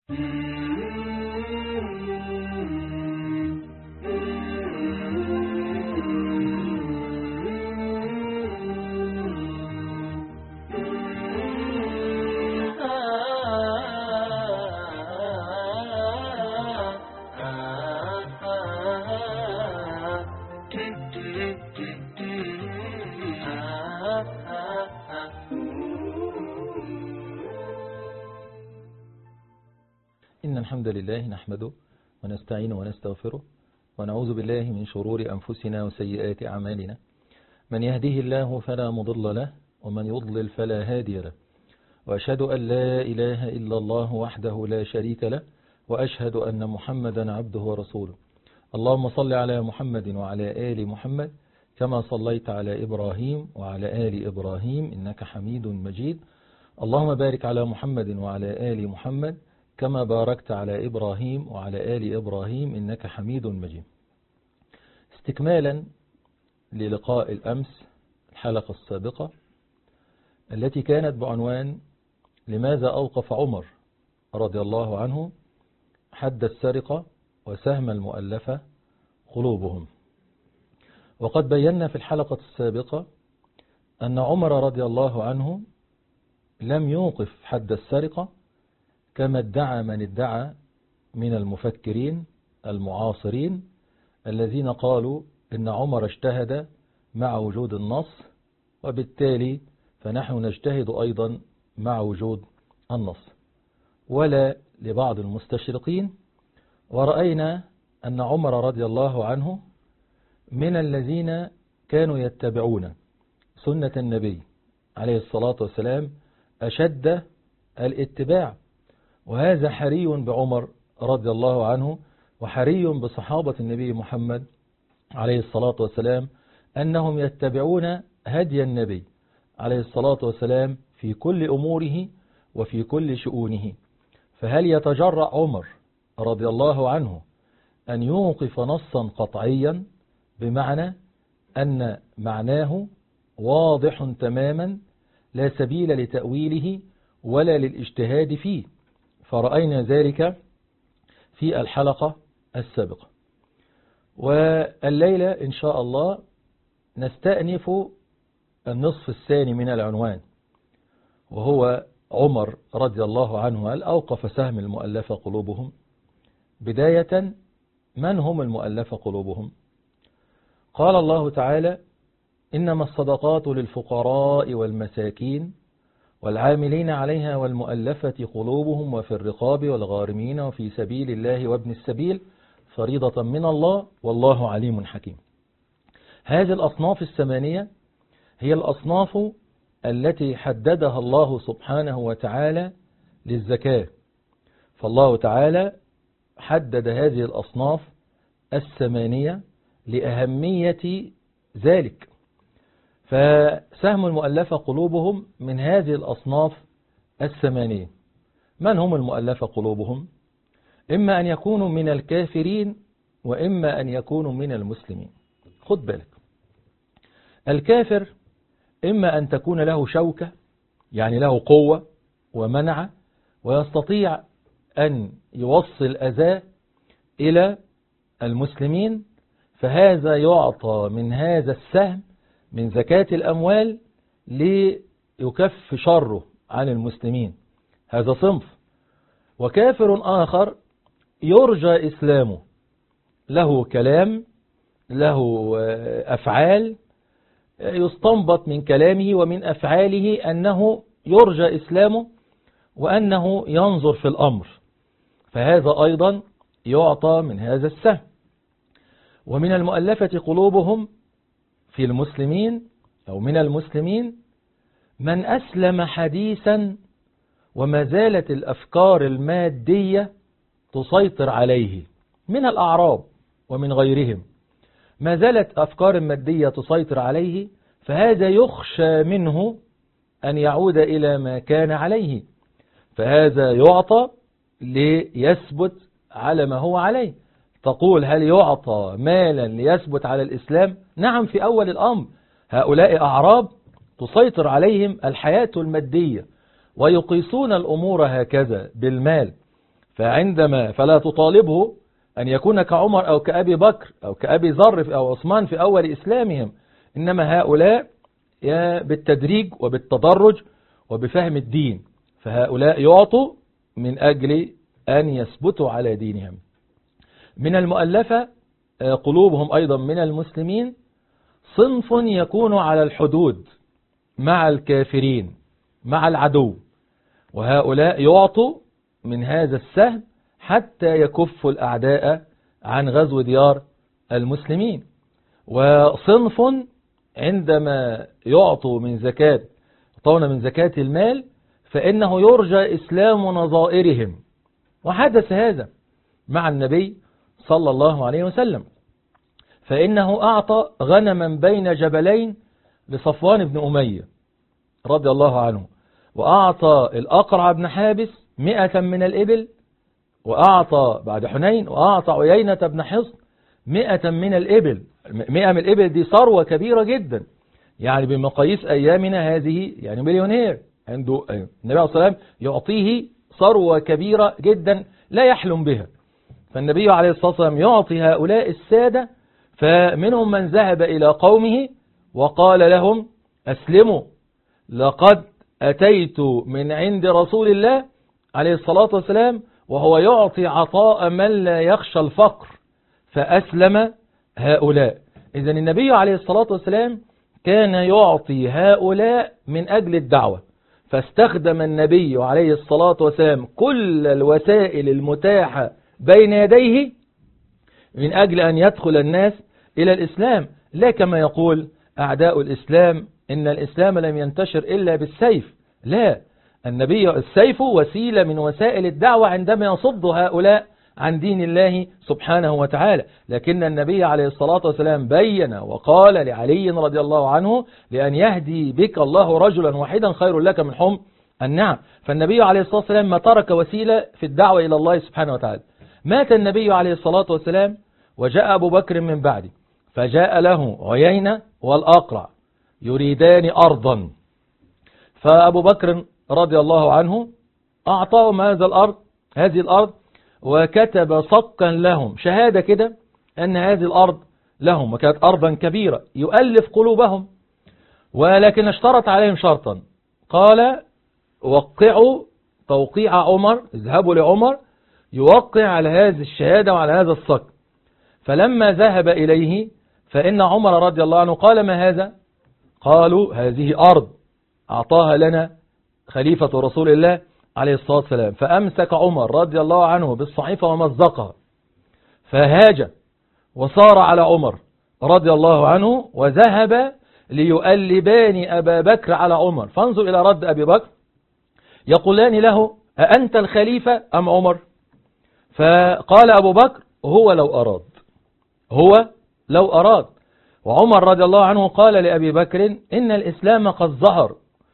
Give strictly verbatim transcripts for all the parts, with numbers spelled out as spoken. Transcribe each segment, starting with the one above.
إن الحمد لله نحمده ونستعين ونستغفره ونعوذ بالله من شرور أنفسنا وسيئات أعمالنا. من يهده الله فلا مضل له ومن يضلل فلا هادي له، وأشهد أن لا إله إلا الله وحده لا شريك له، وأشهد أن محمدا عبده ورسوله. اللهم صل على محمد وعلى آل محمد كما صليت على إبراهيم وعلى آل إبراهيم إنك حميد مجيد. اللهم بارك على محمد وعلى آل محمد كما باركت على إبراهيم وعلى آل إبراهيم إنك حميد مجيد. استكمالا للقاء الأمس الحلقة السابقة التي كانت بعنوان لماذا أوقف عمر رضي الله عنه حد السرقة وسهم المؤلفة قلوبهم. وقد بينا في الحلقة السابقة أن عمر رضي الله عنه لم يوقف حد السرقة كما ادعى من ادعى من المفكرين المعاصرين الذين قالوا إن عمر اجتهد مع وجود النص، وبالتالي فنحن نجتهد أيضا مع وجود النص. ولا لبعض المستشرقين، ورأينا أن عمر رضي الله عنه من الذين كانوا يتبعون سنة النبي عليه الصلاة والسلام أشد الاتباع، وهذا حري بعمر رضي الله عنه وحري بصحابة النبي محمد عليه الصلاة والسلام أنهم يتبعون هدي النبي عليه الصلاة والسلام في كل أموره وفي كل شؤونه. فهل يتجرأ عمر رضي الله عنه أن يوقف نصا قطعيا بمعنى أن معناه واضح تماما لا سبيل لتأويله ولا للاجتهاد فيه؟ فرأينا ذلك في الحلقة السابقة. والليلة إن شاء الله نستأنف النصف الثاني من العنوان، وهو عمر رضي الله عنه هل أوقف سهم المؤلفة قلوبهم؟ بداية، من هم المؤلفة قلوبهم؟ قال الله تعالى: إنما الصدقات للفقراء والمساكين والعاملين عليها والمؤلفة قلوبهم وفي الرقاب والغارمين وفي سبيل الله وابن السبيل فريضة من الله والله عليم حكيم. هذه الأصناف الثمانية هي الأصناف التي حددها الله سبحانه وتعالى للزكاة. فالله تعالى حدد هذه الأصناف الثمانية لأهمية ذلك. فسهم المؤلفة قلوبهم من هذه الأصناف الثمانية. من هم المؤلفة قلوبهم؟ إما أن يكونوا من الكافرين وإما أن يكونوا من المسلمين. خد بالك، الكافر إما أن تكون له شوكة، يعني له قوة ومنع ويستطيع أن يوصل أذى إلى المسلمين، فهذا يعطى من هذا السهم من زكاة الأموال ليكف شره عن المسلمين. هذا صنف. وكافر آخر يرجى إسلامه، له كلام، له أفعال، يستنبط من كلامه ومن أفعاله أنه يرجى إسلامه وأنه ينظر في الأمر، فهذا أيضا يعطى من هذا السهم. ومن المؤلفة قلوبهم في المسلمين أو من المسلمين من أسلم حديثا وما زالت الأفكار المادية تسيطر عليه، من الأعراب ومن غيرهم ما زالت أفكار المادية تسيطر عليه، فهذا يخشى منه أن يعود إلى ما كان عليه، فهذا يعطى ليثبت على ما هو عليه. تقول هل يعطى مالا ليثبت على الإسلام؟ نعم، في أول الأمر هؤلاء أعراب تسيطر عليهم الحياة المادية ويقيسون الأمور هكذا بالمال، فعندما فلا تطالبه أن يكون كعمر أو كأبي بكر أو كأبي ذر أو عثمان في أول إسلامهم، إنما هؤلاء بالتدريج وبالتدرج وبفهم الدين، فهؤلاء يعطوا من أجل أن يثبتوا على دينهم. من المؤلفة قلوبهم أيضا من المسلمين صنف يكون على الحدود مع الكافرين مع العدو، وهؤلاء يعطوا من هذا السهم حتى يكفوا الأعداء عن غزو ديار المسلمين. وصنف عندما يعطوا من زكاة يعطون من زكاة المال فإنه يرجى إسلام نظائرهم، وحدث هذا مع النبي صلى الله عليه وسلم، فإنه أعطى غنما بين جبلين لصفوان بن أمية رضي الله عنه، وأعطى الأقرع بن حابس مئة من الإبل، وأعطى بعد حنين وأعطى عيينة بن حصن مئة من الإبل. مئة من الإبل دي ثروة كبيرة جدا، يعني بمقاييس أيامنا هذه يعني مليونير عنده. النبي عليه الصلاة والسلام يعطيه ثروة كبيرة جدا لا يحلم بها. فالنبي عليه الصلاة والسلام يعطي هؤلاء السادة، فمنهم من ذهب إلى قومه وقال لهم أسلموا، لقد أتيت من عند رسول الله عليه الصلاة والسلام وهو يعطي عطاء من لا يخشى الفقر، فأسلم هؤلاء. إذن النبي عليه الصلاة والسلام كان يعطي هؤلاء من أجل الدعوة، فاستخدم النبي عليه الصلاة والسلام كل الوسائل المتاحة بين يديه من أجل أن يدخل الناس إلى الإسلام، لا كما يقول أعداء الإسلام إن الإسلام لم ينتشر إلا بالسيف. لا، النبي السيف وسيلة من وسائل الدعوة عندما يصد هؤلاء عن دين الله سبحانه وتعالى، لكن النبي عليه الصلاة والسلام بين وقال لعلي رضي الله عنه لأن يهدي بك الله رجلا واحدا خير لك من حمر النعم. فالنبي عليه الصلاة والسلام ما ترك وسيلة في الدعوة إلى الله سبحانه وتعالى. مات النبي عليه الصلاة والسلام وجاء أبو بكر من بعده، فجاء له عيينة والأقرع يريدان أرضا، فأبو بكر رضي الله عنه أعطاهم هذا الأرض هذه الأرض وكتب صكا لهم شهادة كده أن هذه الأرض لهم، وكانت أرضا كبيرة يؤلف قلوبهم، ولكن اشترط عليهم شرطا، قال وقعوا توقيع عمر، اذهبوا لعمر يوقع على هذه الشهادة وعلى هذا الصك. فلما ذهب إليه فإن عمر رضي الله عنه قال ما هذا؟ قالوا هذه أرض أعطاها لنا خليفة رسول الله عليه الصلاة والسلام. فأمسك عمر رضي الله عنه بالصحيفة ومزقها، فهاج وصار على عمر رضي الله عنه، وذهب ليؤلبان أبا بكر على عمر. فانظر إلى رد أبي بكر، يقولان له أأنت الخليفة أم عمر؟ فقال أبو بكر هو لو أراد هو لو أراد وعمر رضي الله عنه قال لأبي بكر إن الإسلام قد ظهر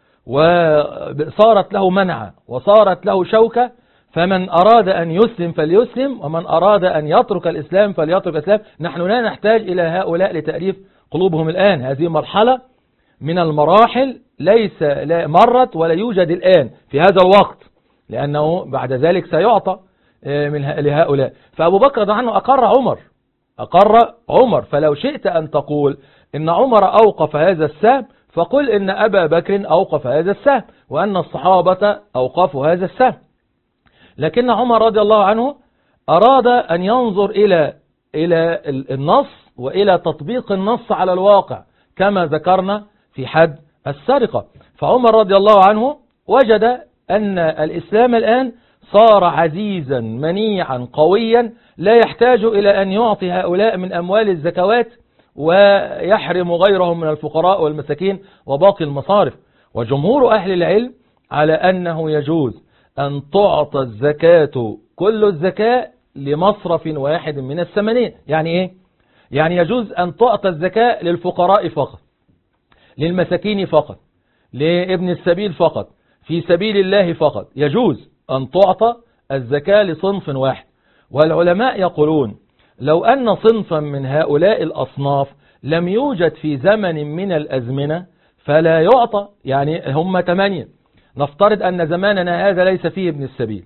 وصارت له منعة وصارت له شوكة، فمن أراد أن يسلم فليسلم، ومن أراد أن يترك الإسلام فليترك الإسلام. نحن لا نحتاج إلى هؤلاء لتأليف قلوبهم الآن، هذه مرحلة من المراحل ليس لا مرت ولا يوجد الآن في هذا الوقت، لأنه بعد ذلك سيعطى من لهؤلاء. فأبو بكر رضي الله عنه أقر عمر أقر عمر فلو شئت أن تقول إن عمر أوقف هذا السهم فقل إن أبا بكر أوقف هذا السهم وأن الصحابة أوقفوا هذا السهم. لكن عمر رضي الله عنه أراد أن ينظر إلى إلى النص وإلى تطبيق النص على الواقع كما ذكرنا في حد السرقة. فعمر رضي الله عنه وجد أن الإسلام الآن صار عزيزا منيعا قويا لا يحتاج إلى أن يعطي هؤلاء من أموال الزكوات ويحرم غيرهم من الفقراء والمساكين وباقي المصارف. وجمهور أهل العلم على أنه يجوز أن تعطى الزكاة كل الزكاة لمصرف واحد من الثمانين. يعني إيه؟ يعني يجوز أن تعطى الزكاة للفقراء فقط، للمساكين فقط، لابن السبيل فقط، في سبيل الله فقط، يجوز أن تعطى الزكاة لصنف واحد. والعلماء يقولون لو أن صنفا من هؤلاء الأصناف لم يوجد في زمن من الأزمنة فلا يعطى. يعني هم ثمانية، نفترض أن زماننا هذا ليس فيه ابن السبيل،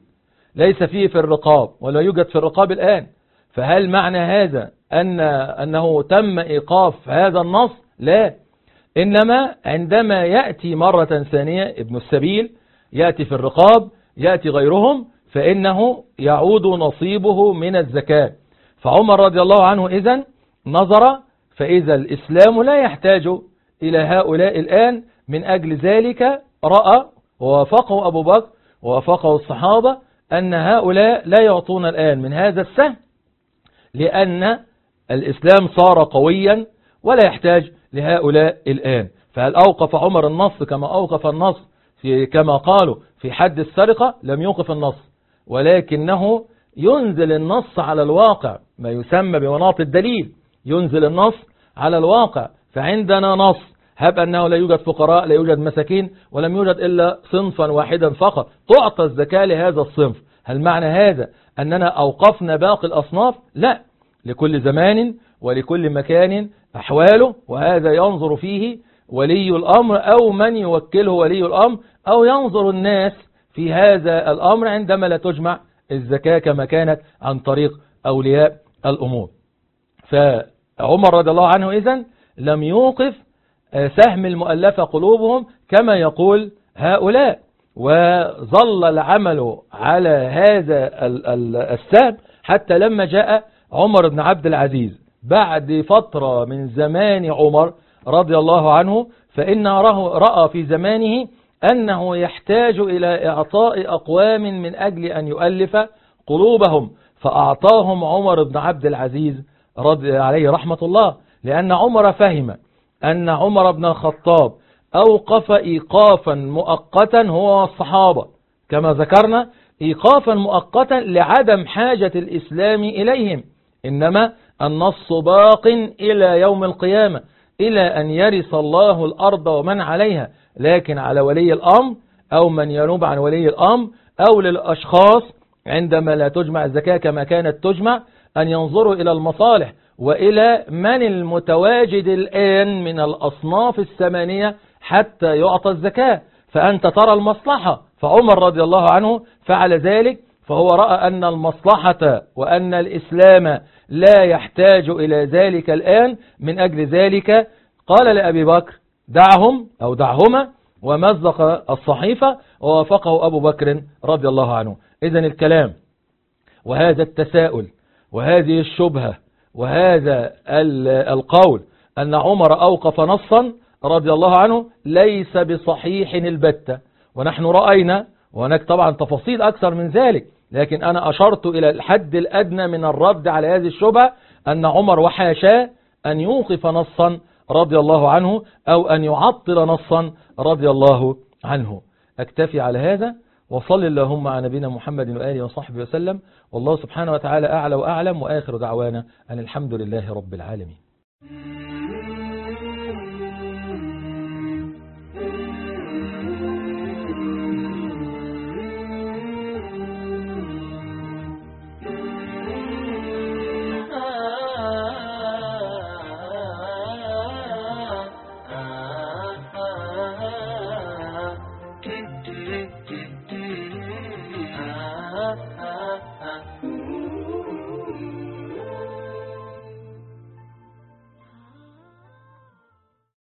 ليس فيه في الرقاب ولا يوجد في الرقاب الآن. فهل معنى هذا أن أنه تم إيقاف هذا النص؟ لا، إنما عندما يأتي مرة ثانية ابن السبيل، يأتي في الرقاب، يأتي غيرهم، فإنه يعود نصيبه من الزكاة. فعمر رضي الله عنه إذن نظر، فإذا الإسلام لا يحتاج إلى هؤلاء الآن، من أجل ذلك رأى ووافقه أبو بكر ووافقه الصحابة أن هؤلاء لا يعطون الآن من هذا السهم، لأن الإسلام صار قويا ولا يحتاج لهؤلاء الآن. فهل أوقف عمر النص كما أوقف النص في كما قالوا في حد السرقة؟ لم يوقف النص، ولكنه ينزل النص على الواقع، ما يسمى بمناط الدليل، ينزل النص على الواقع. فعندنا نص هب أنه لا يوجد فقراء، لا يوجد مساكين، ولم يوجد إلا صنفا واحدا فقط تعطى الزكاة لهذا الصنف. هل معنى هذا أننا أوقفنا باقي الأصناف؟ لا، لكل زمان ولكل مكان أحواله، وهذا ينظر فيه ولي الأمر أو من يوكله ولي الأمر، أو ينظر الناس في هذا الأمر عندما لا تجمع الزكاة كما كانت عن طريق أولياء الأمور. فعمر رضي الله عنه إذن لم يوقف سهم المؤلفة قلوبهم كما يقول هؤلاء، وظل العمل على هذا السهم حتى لما جاء عمر بن عبد العزيز بعد فترة من زمان عمر رضي الله عنه، فإنه رأى في زمانه أنه يحتاج إلى إعطاء أقوام من أجل أن يؤلف قلوبهم، فأعطاهم عمر بن عبد العزيز رضي عليه رحمة الله، لأن عمر فهم أن عمر بن الخطاب أوقف إيقافا مؤقتا هو والصحابة كما ذكرنا، إيقافا مؤقتا لعدم حاجة الإسلام إليهم، إنما النص باق إلى يوم القيامة، إلى أن يرث الله الأرض ومن عليها، لكن على ولي الأمر أو من ينوب عن ولي الأمر أو للأشخاص عندما لا تجمع الزكاة كما كانت تجمع أن ينظروا إلى المصالح وإلى من المتواجد الآن من الأصناف الثمانية حتى يعطى الزكاة. فأنت ترى المصلحة، فعمر رضي الله عنه فعل ذلك، فهو رأى أن المصلحة وأن الإسلام لا يحتاج إلى ذلك الآن، من أجل ذلك قال لأبي بكر دعهم أو دعهما، ومزق الصحيفة ووافقه أبو بكر رضي الله عنه. إذن الكلام وهذا التساؤل وهذه الشبهة وهذا القول أن عمر أوقف نصا رضي الله عنه ليس بصحيح البتة، ونحن رأينا، وهناك طبعا تفاصيل أكثر من ذلك، لكن أنا أشرت إلى الحد الأدنى من الرد على هذه الشبهة، أن عمر وحاشاه أن يوقف نصا رضي الله عنه أو أن يعطل نصا رضي الله عنه. أكتفي على هذا، وصل اللهم على نبينا محمد وآله وصحبه وسلم، والله سبحانه وتعالى أعلى وأعلم، وآخر دعوانا أن الحمد لله رب العالمين.